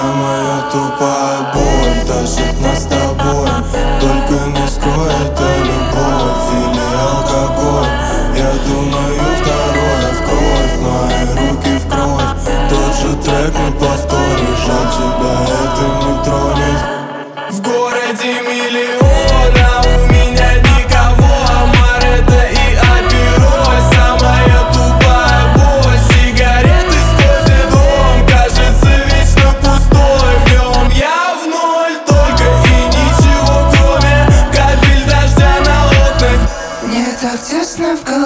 Самая тупая боль тащит нас с тобой. Только не скрой, это любовь или алкоголь. Я думаю, второе в кровь, мои руки в кровь. Тот же трек мы повторим, жаль, тебя это не тронет. В городе миллион, а у меня никого. Амаретто и Апероль, самая тупая боль. Сигареты с кофе дом, кажется вечно пустой. В нем я в ноль, только и ничего, кроме капель дождя на окнах. Мне так тесно в голове.